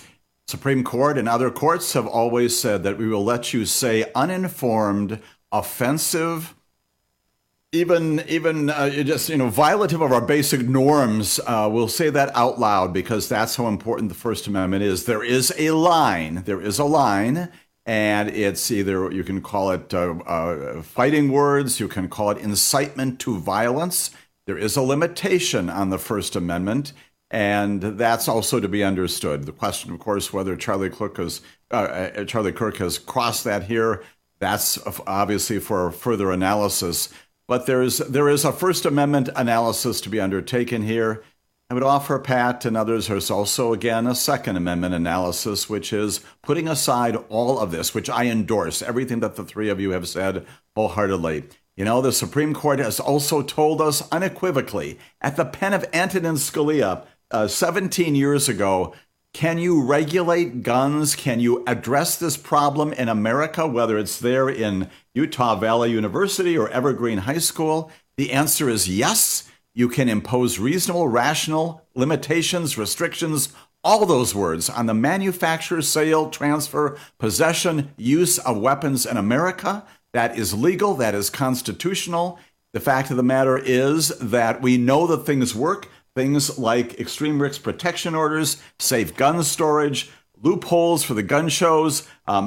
Supreme Court and other courts have always said that we will let you say uninformed, offensive, even just violative of our basic norms. We'll say that out loud because that's how important the First Amendment is. There is a line. And it's either, you can call it fighting words, you can call it incitement to violence. There is a limitation on the First Amendment, and that's also to be understood. The question, of course, whether Charlie Kirk has crossed that here, that's obviously for further analysis. But there is a First Amendment analysis to be undertaken here. I would offer, Pat and others, there's also, again, a Second Amendment analysis, which is putting aside all of this, which I endorse, everything that the three of you have said wholeheartedly. The Supreme Court has also told us unequivocally, at the pen of Antonin Scalia 17 years ago, can you regulate guns? Can you address this problem in America, whether it's there in Utah Valley University or Evergreen High School? The answer is yes. You can impose reasonable, rational limitations, restrictions, all those words on the manufacture, sale, transfer, possession, use of weapons in America. That is legal. That is constitutional. The fact of the matter is that we know that things work. Things like extreme risk protection orders, safe gun storage, loopholes for the gun shows,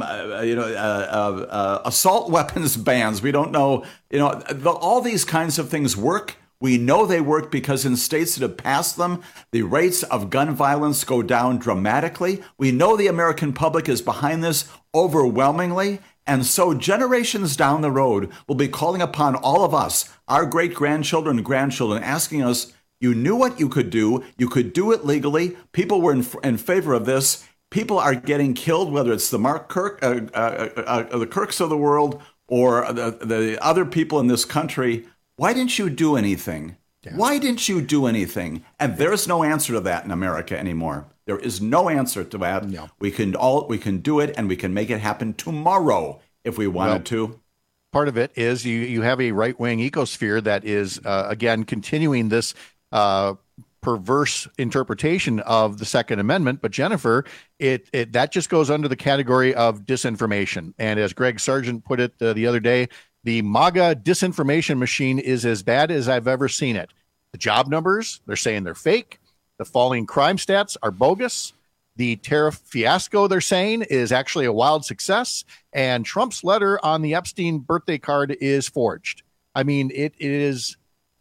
assault weapons bans. We don't know, all these kinds of things work. We know they work because in states that have passed them, the rates of gun violence go down dramatically. We know the American public is behind this overwhelmingly. And so generations down the road will be calling upon all of us, our great-grandchildren and grandchildren, asking us, you knew what you could do it legally, people were in favor of this, people are getting killed, whether it's the the Kirks of the world or the other people in this country. Why didn't you do anything? Yeah. Why didn't you do anything? And there's no answer to that in America anymore. There is no answer to that. No. We can do it, and we can make it happen tomorrow if we wanted to. Part of it is you have a right-wing ecosphere that is, again, continuing this perverse interpretation of the Second Amendment. But Jennifer, that just goes under the category of disinformation. And as Greg Sargent put it the other day, the MAGA disinformation machine is as bad as I've ever seen it. The job numbers, they're saying they're fake. The falling crime stats are bogus. The tariff fiasco, they're saying, is actually a wild success. And Trump's letter on the Epstein birthday card is forged. I mean, it is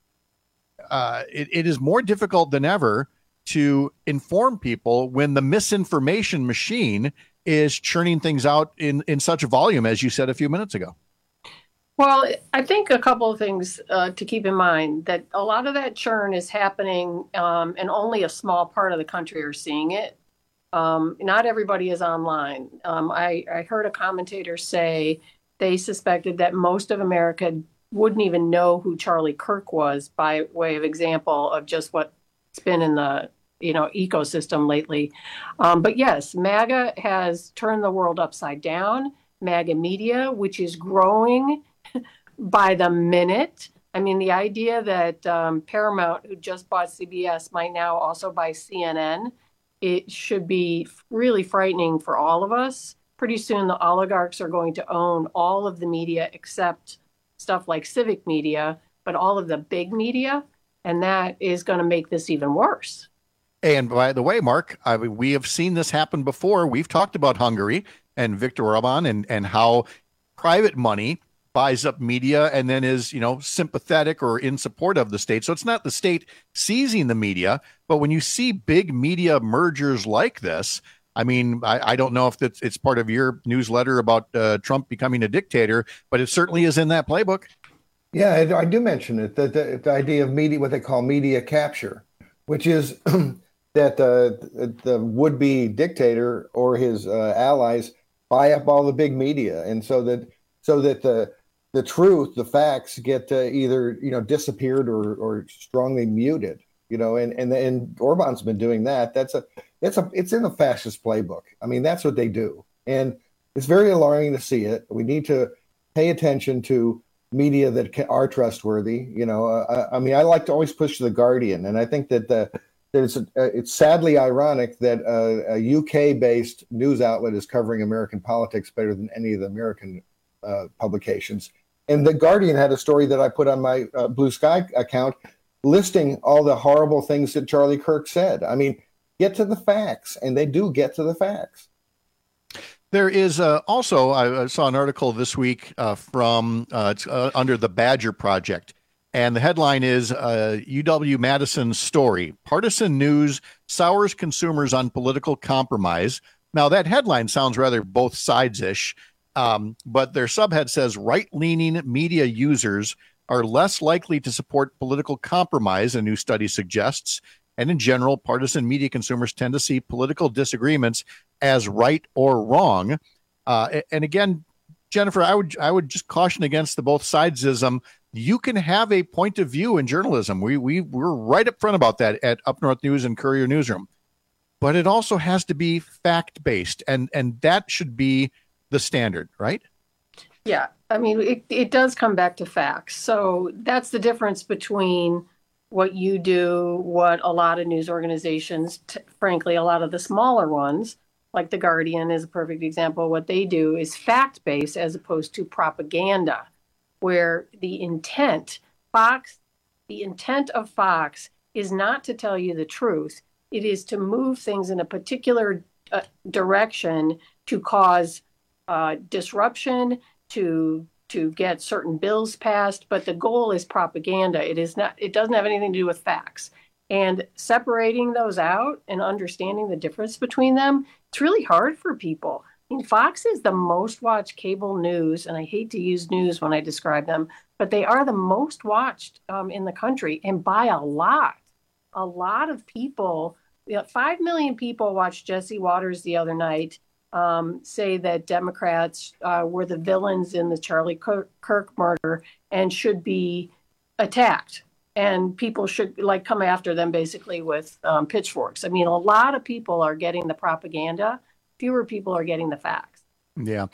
more difficult than ever to inform people when the misinformation machine is churning things out in such a volume, as you said a few minutes ago. Well, I think a couple of things to keep in mind, that a lot of that churn is happening and only a small part of the country are seeing it. Not everybody is online. I heard a commentator say they suspected that most of America wouldn't even know who Charlie Kirk was, by way of example of just what's been in the ecosystem lately. But yes, MAGA has turned the world upside down. MAGA media, which is growing by the minute. I mean, the idea that Paramount, who just bought CBS, might now also buy CNN, it should be really frightening for all of us. Pretty soon, the oligarchs are going to own all of the media except stuff like civic media, but all of the big media, and that is going to make this even worse. And by the way, Mark, we have seen this happen before. We've talked about Hungary and Viktor Orban and how private money buys up media and then is, sympathetic or in support of the state. So it's not the state seizing the media, but when you see big media mergers like this, I mean, I don't know if it's part of your newsletter about Trump becoming a dictator, but it certainly is in that playbook. Yeah, I do mention it, the idea of media, what they call media capture, which is that the would-be dictator or his allies buy up all the big media, and so that the truth, the facts get either disappeared or strongly muted. And Orban's been doing that. It's in the fascist playbook. I mean, that's what they do, and it's very alarming to see it. We need to pay attention to media that are trustworthy. I mean, I like to always push The Guardian, and I think that that it's sadly ironic that a UK-based news outlet is covering American politics better than any of the American publications. And The Guardian had a story that I put on my Blue Sky account listing all the horrible things that Charlie Kirk said. I mean, get to the facts, and they do get to the facts. There is also, I saw an article this week from under the Badger Project, and the headline is UW-Madison's story, Partisan News Sours Consumers on Political Compromise. Now, that headline sounds rather both sides-ish, but their subhead says right-leaning media users are less likely to support political compromise, a new study suggests. And in general, partisan media consumers tend to see political disagreements as right or wrong. And again, Jennifer, I would just caution against the both sidesism. You can have a point of view in journalism. We're right up front about that at Up North News and Courier Newsroom. But it also has to be fact-based, and that should be the standard, right? Yeah, I mean, it does come back to facts. So that's the difference between what you do, what a lot of news organizations, frankly, a lot of the smaller ones, like The Guardian is a perfect example. What they do is fact-based as opposed to propaganda, where the intent of Fox is not to tell you the truth. It is to move things in a particular direction to cause disruption, to get certain bills passed, but the goal is propaganda. It doesn't have anything to do with facts. And separating those out and understanding the difference between them, it's really hard for people. I mean, Fox is the most watched cable news, and I hate to use news when I describe them, but they are the most watched in the country, and by a lot. A lot of people, 5 million people watched Jesse Waters the other night say that Democrats were the villains in the Charlie Kirk murder and should be attacked. And people should come after them basically with pitchforks. I mean, a lot of people are getting the propaganda. Fewer people are getting the facts. Yeah.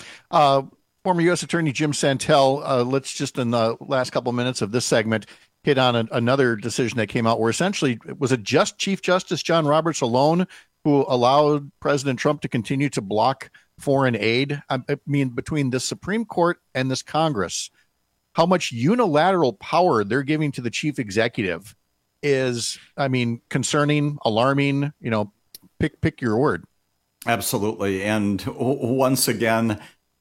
Former U.S. Attorney Jim Santel, let's just in the last couple minutes of this segment hit on another decision that came out where essentially was it just Chief Justice John Roberts alone who allowed President Trump to continue to block foreign aid. I mean, between the Supreme Court and this Congress, how much unilateral power they're giving to the chief executive is, I mean, concerning, alarming, pick your word. Absolutely. And once again,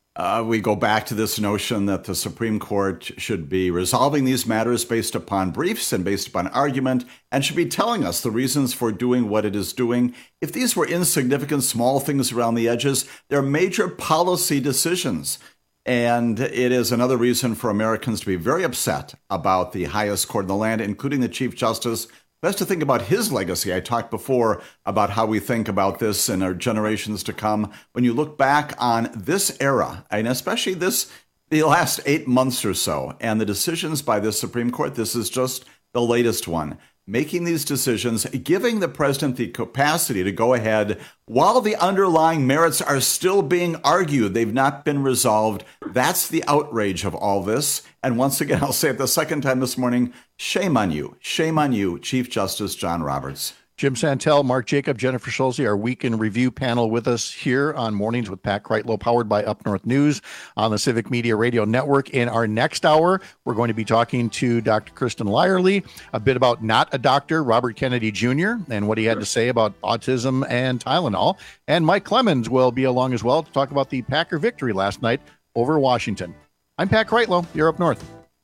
we go back to this notion that the Supreme Court should be resolving these matters based upon briefs and based upon argument, and should be telling us the reasons for doing what it is doing. If these were insignificant, small things around the edges, they're major policy decisions. And it is another reason for Americans to be very upset about the highest court in the land, including the Chief Justice. Best to think about his legacy. I talked before about how we think about this in our generations to come. When you look back on this era, and especially the last 8 months or so, and the decisions by the Supreme Court, this is just the latest one. Making these decisions, giving the president the capacity to go ahead while the underlying merits are still being argued. They've not been resolved. That's the outrage of all this. And once again, I'll say it the second time this morning, shame on you, Chief Justice John Roberts. Jim Santel, Mark Jacob, Jennifer Schulze, our Week in Review panel with us here on Mornings with Pat Kreitlow, powered by Up North News on the Civic Media Radio Network. In our next hour, we're going to be talking to Dr. Kristen Lyerly, a bit about not a doctor, Robert Kennedy Jr., and what he had to say about autism and Tylenol. And Mike Clemens will be along as well to talk about the Packer victory last night over Washington. I'm Pat Kreitlow. You're Up North.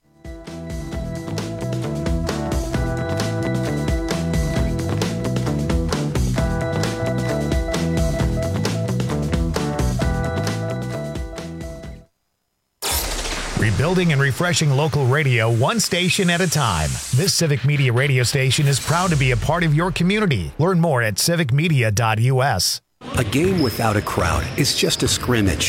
Rebuilding and refreshing local radio one station at a time. This Civic Media radio station is proud to be a part of your community. Learn more at civicmedia.us. A game without a crowd is just a scrimmage.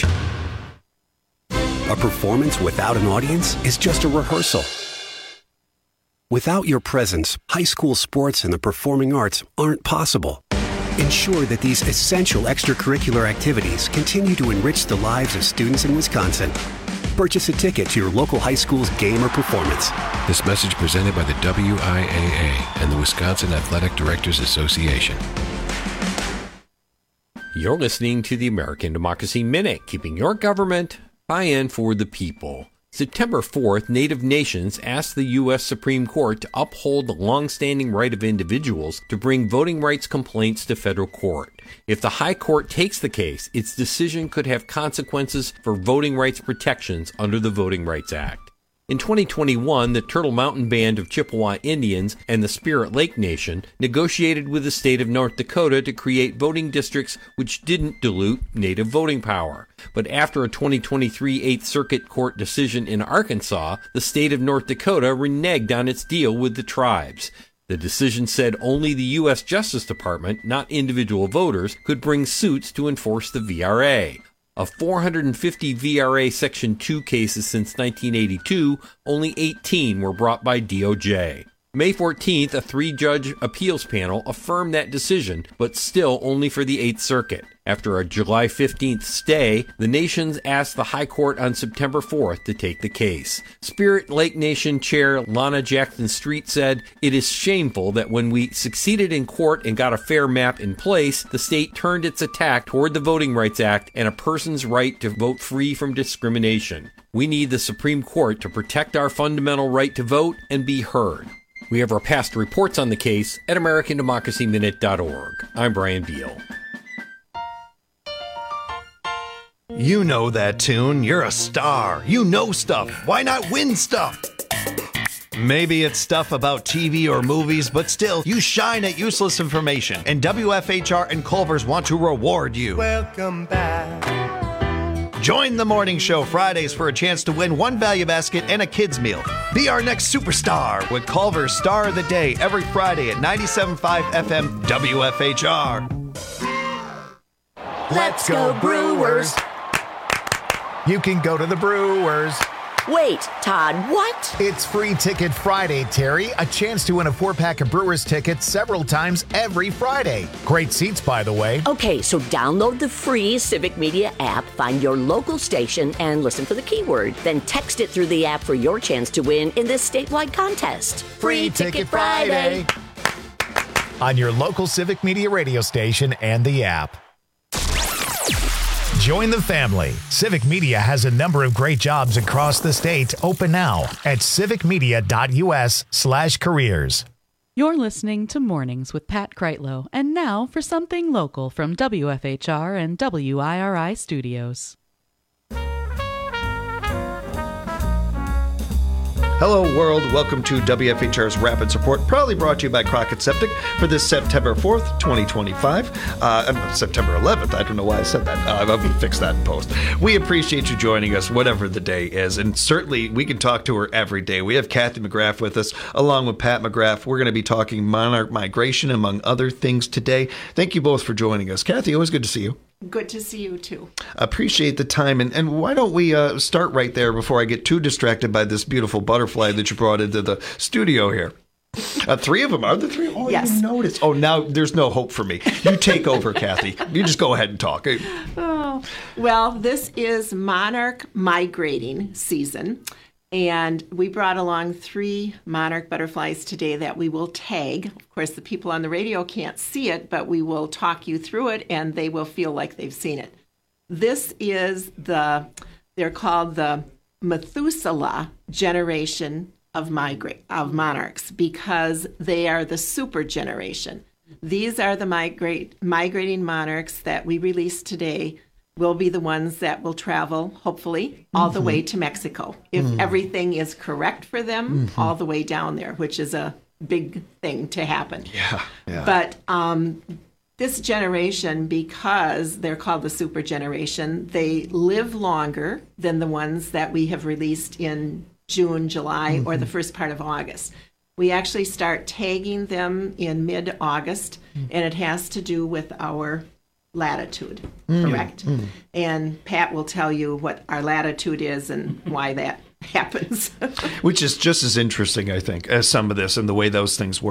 A performance without an audience is just a rehearsal. Without your presence, high school sports and the performing arts aren't possible. Ensure that these essential extracurricular activities continue to enrich the lives of students in Wisconsin. Purchase a ticket to your local high school's game or performance. This message presented by the WIAA and the Wisconsin Athletic Directors Association. You're listening to the American Democracy Minute, keeping your government by and for the people. September 4th, Native nations asked the U.S. Supreme Court to uphold the long-standing right of individuals to bring voting rights complaints to federal court. If the High Court takes the case, its decision could have consequences for voting rights protections under the Voting Rights Act. In 2021, the Turtle Mountain Band of Chippewa Indians and the Spirit Lake Nation negotiated with the state of North Dakota to create voting districts which didn't dilute Native voting power. But after a 2023 8th Circuit Court decision in Arkansas, the state of North Dakota reneged on its deal with the tribes. The decision said only the U.S. Justice Department, not individual voters, could bring suits to enforce the VRA. Of 450 VRA Section 2 cases since 1982, only 18 were brought by DOJ. May 14th, a 3-judge appeals panel affirmed that decision, but still only for the 8th Circuit. After a July 15th stay, the nations asked the High Court on September 4th to take the case. Spirit Lake Nation Chair Lana Jackson Street said, "It is shameful that when we succeeded in court and got a fair map in place, the state turned its attack toward the Voting Rights Act and a person's right to vote free from discrimination. We need the Supreme Court to protect our fundamental right to vote and be heard." We have our past reports on the case at AmericanDemocracyMinute.org. I'm Brian Beal. You know that tune. You're a star. You know stuff. Why not win stuff? Maybe it's stuff about TV or movies, but still, you shine at useless information. And WFHR and Culver's want to reward you. Welcome back. Join the morning show Fridays for a chance to win one value basket and a kid's meal. Be our next superstar with Culver's Star of the Day every Friday at 97.5 FM WFHR. Let's go Brewers. You can go to the Brewers. Wait, Todd, what? It's Free Ticket Friday, Terry. A chance to win a 4-pack of Brewers tickets several times every Friday. Great seats, by the way. Okay, so download the free Civic Media app, find your local station, and listen for the keyword. Then text it through the app for your chance to win in this statewide contest. Free Ticket Friday. On your local Civic Media radio station and the app. Join the family. Civic Media has a number of great jobs across the state open now at civicmedia.us/careers. You're listening to Mornings with Pat Kreitlow. And now for something local from WFHR and WIRI Studios. Hello, world. Welcome to WFHR's Rapids Report, proudly brought to you by Crockett Septic for this September 4th, 2025. September 11th. I don't know why I said that. I'll fix that in post. We appreciate you joining us, whatever the day is. And certainly, we can talk to her every day. We have Kathy McGrath with us, along with Pat McGrath. We're going to be talking monarch migration, among other things today. Thank you both for joining us. Kathy, always good to see you. Good to see you, too. Appreciate the time. And why don't we start right there before I get too distracted by this beautiful butterfly that you brought into the studio here. 3 of them. Are there 3? Oh, yes. I didn't notice. Oh, now there's no hope for me. You take over, Kathy. You just go ahead and talk. Oh, well, this is monarch migrating season. And we brought along 3 monarch butterflies today that we will tag. Of course, the people on the radio can't see it, but we will talk you through it, and they will feel like they've seen it. This is they're called the Methuselah generation of monarchs because they are the super generation. These are the migrating monarchs that we released today. Will be the ones that will travel, hopefully, all the way to Mexico. If everything is correct for them, all the way down there, which is a big thing to happen. Yeah. But this generation, because they're called the super generation, they live longer than the ones that we have released in June, July, or the first part of August. We actually start tagging them in mid-August, and it has to do with our latitude, correct? And Pat will tell you what our latitude is and why that happens. Which is just as interesting, I think, as some of this and the way those things work.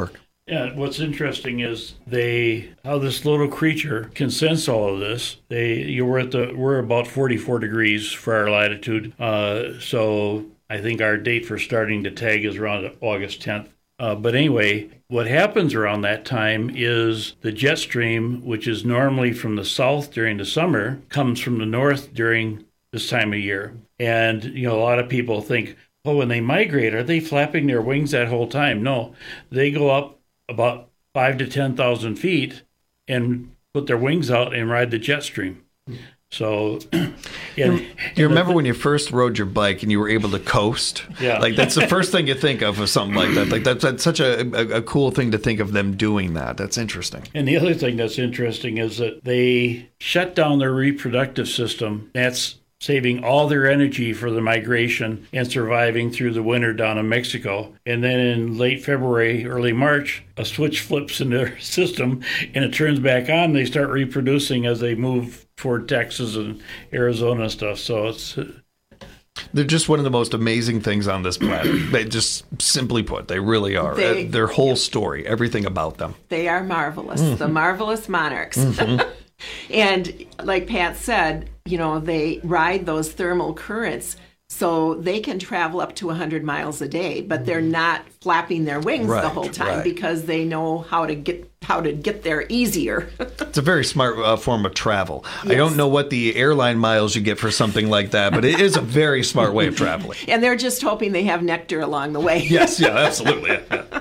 Yeah, what's interesting is how this little creature can sense all of this. We're about 44 degrees for our latitude, so I think our date for starting to tag is around August 10th. But anyway, what happens around that time is the jet stream, which is normally from the south during the summer, comes from the north during this time of year. And, a lot of people think, when they migrate, are they flapping their wings that whole time? No, they go up about 5,000 to 10,000 feet and put their wings out and ride the jet stream. So, you remember when you first rode your bike and you were able to coast? Yeah. Like, that's the first thing you think of something like that. Like, that's such a cool thing to think of them doing that. That's interesting. And the other thing that's interesting is that they shut down their reproductive system. That's saving all their energy for the migration and surviving through the winter down in Mexico. And then in late February, early March, a switch flips in their system and it turns back on. They start reproducing as they move toward Texas and Arizona and stuff. So they're just one of the most amazing things on this planet. They just, simply put, they really are. Their whole story, everything about them. They are marvelous. Mm-hmm. The marvelous monarchs. Mm-hmm. And like Pat said, they ride those thermal currents, so they can travel up to 100 miles a day, but they're not flapping their wings the whole time because they know how to get there easier. It's a very smart form of travel. Yes. I don't know what the airline miles you get for something like that, but it is a very smart way of traveling. And they're just hoping they have nectar along the way. Yes, yeah, absolutely.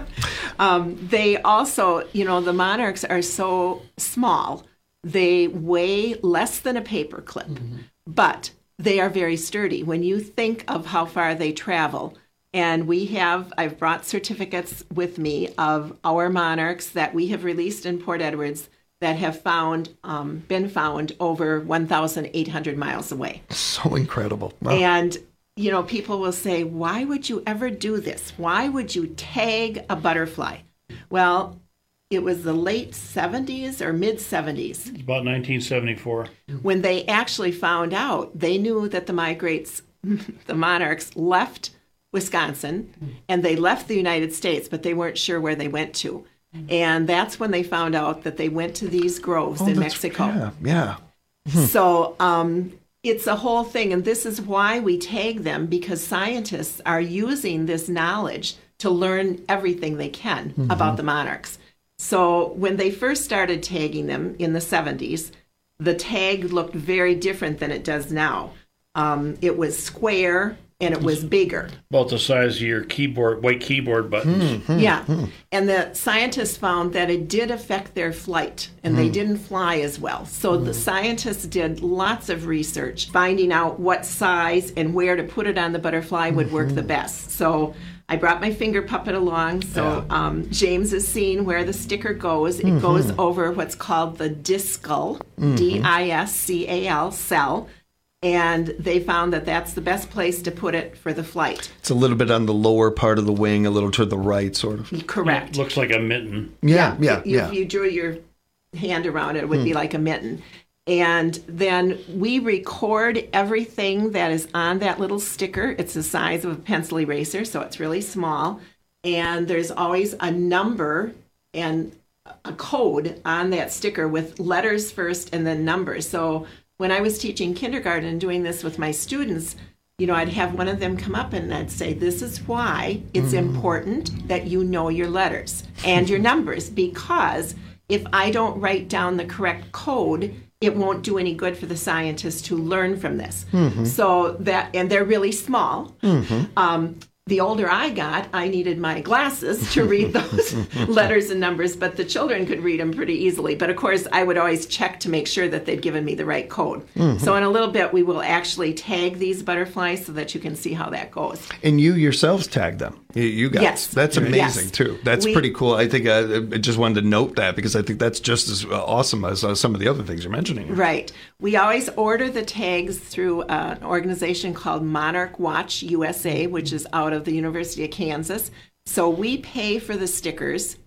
They also, the monarchs are so small. They weigh less than a paperclip, but they are very sturdy. When you think of how far they travel, and I've brought certificates with me of our monarchs that we have released in Port Edwards that have been found over 1,800 miles away. So incredible. Wow. And, people will say, why would you ever do this? Why would you tag a butterfly? Well, it was the late 70s or mid 70s. About 1974. When they actually found out, they knew that the monarchs left Wisconsin and they left the United States, but they weren't sure where they went to. And that's when they found out that they went to these groves in Mexico. Yeah. So it's a whole thing. And this is why we tag them, because scientists are using this knowledge to learn everything they can about the monarchs. So when they first started tagging them in the 70s, the tag looked very different than it does now. It was square and it was bigger. About the size of your white keyboard buttons. Yeah. And the scientists found that it did affect their flight and they didn't fly as well. So the scientists did lots of research, finding out what size and where to put it on the butterfly would work the best. So I brought my finger puppet along, so James is seeing where the sticker goes. It goes over what's called the discal, D-I-S-C-A-L, cell, and they found that that's the best place to put it for the flight. It's a little bit on the lower part of the wing, a little to the right, sort of. Correct. It looks like a mitten. Yeah. If you drew your hand around it, it would be like a mitten. And then we record everything that is on that little sticker. It's the size of a pencil eraser, so it's really small. And there's always a number and a code on that sticker with letters first and then numbers. So when I was teaching kindergarten and doing this with my students, I'd have one of them come up and I'd say, this is why it's important that you know your letters and your numbers, because if I don't write down the correct code, it won't do any good for the scientists to learn from this. So and they're really small. The older I got, I needed my glasses to read those letters and numbers, but the children could read them pretty easily. But of course, I would always check to make sure that they'd given me the right code. So in a little bit, we will actually tag these butterflies so that you can see how that goes. And you yourselves tag them. You guys. Yes. That's amazing, too. That's pretty cool. I think I just wanted to note that because I think that's just as awesome as some of the other things you're mentioning. Right. We always order the tags through an organization called Monarch Watch USA, which is out of the University of Kansas. So we pay for the stickers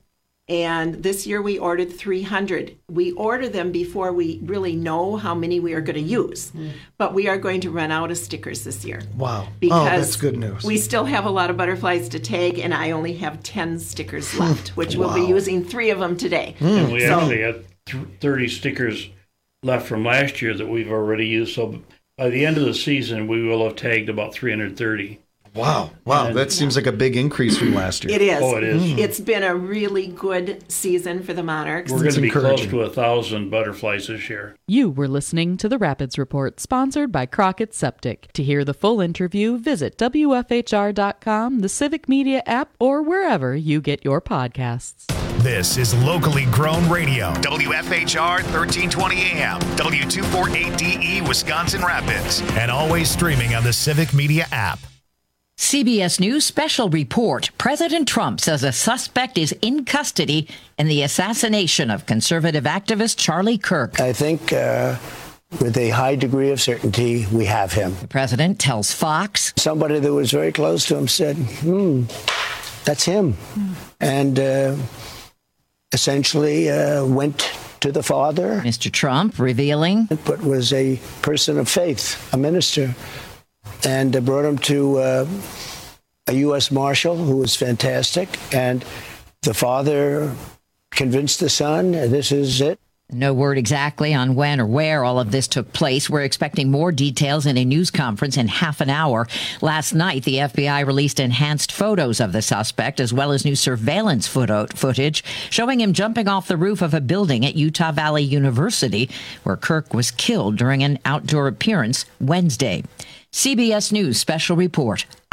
And this year we ordered 300. We order them before we really know how many we are going to use. But we are going to run out of stickers this year. Wow. Because that's good news. We still have a lot of butterflies to tag, and I only have 10 stickers left, which we'll be using 3 of them today. And we actually had 30 stickers left from last year that we've already used. So by the end of the season, we will have tagged about 330. Wow. That seems like a big increase from last year. It is. Oh, it is. It's been a really good season for the monarchs. We're going to be close to 1,000 butterflies this year. You were listening to the Rapids Report, sponsored by Crockett Septic. To hear the full interview, visit WFHR.com, the Civic Media app, or wherever you get your podcasts. This is locally grown radio. WFHR 1320 AM, W248DE, Wisconsin Rapids, and always streaming on the Civic Media app. CBS News special report. President Trump says a suspect is in custody in the assassination of conservative activist Charlie Kirk. I think with a high degree of certainty, we have him. The president tells Fox. Somebody that was very close to him said, that's him. And essentially went to the father. Mr. Trump revealing. But was a person of faith, a minister. And brought him to a U.S. Marshal who was fantastic. And the father convinced the son, this is it. No word exactly on when or where all of this took place. We're expecting more details in a news conference in half an hour. Last night, the FBI released enhanced photos of the suspect, as well as new surveillance footage showing him jumping off the roof of a building at Utah Valley University, where Kirk was killed during an outdoor appearance Wednesday. CBS News special report.